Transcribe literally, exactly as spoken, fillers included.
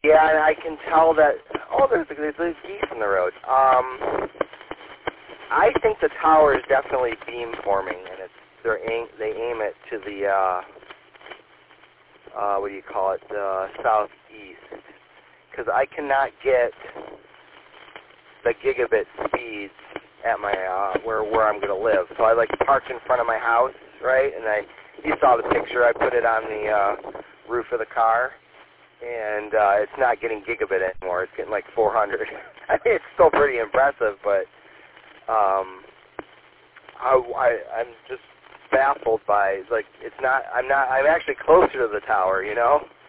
Yeah, and I can tell that. Oh, there's there's, there's geese in the road. Um, I think the tower is definitely beam forming, and it's they're aim, they aim it to the uh, uh, what do you call it, uh, southeast, because I cannot get the gigabit speeds at my uh, where where I'm going to live. So I like parked in front of my house, right? And I you saw the picture. I put it on the uh, roof of the car, and uh, it's not getting gigabit anymore. It's getting like four hundred. I mean, it's still pretty impressive, but um, I, I I'm just baffled by like it's not. I'm not. I'm actually closer to the tower, you know.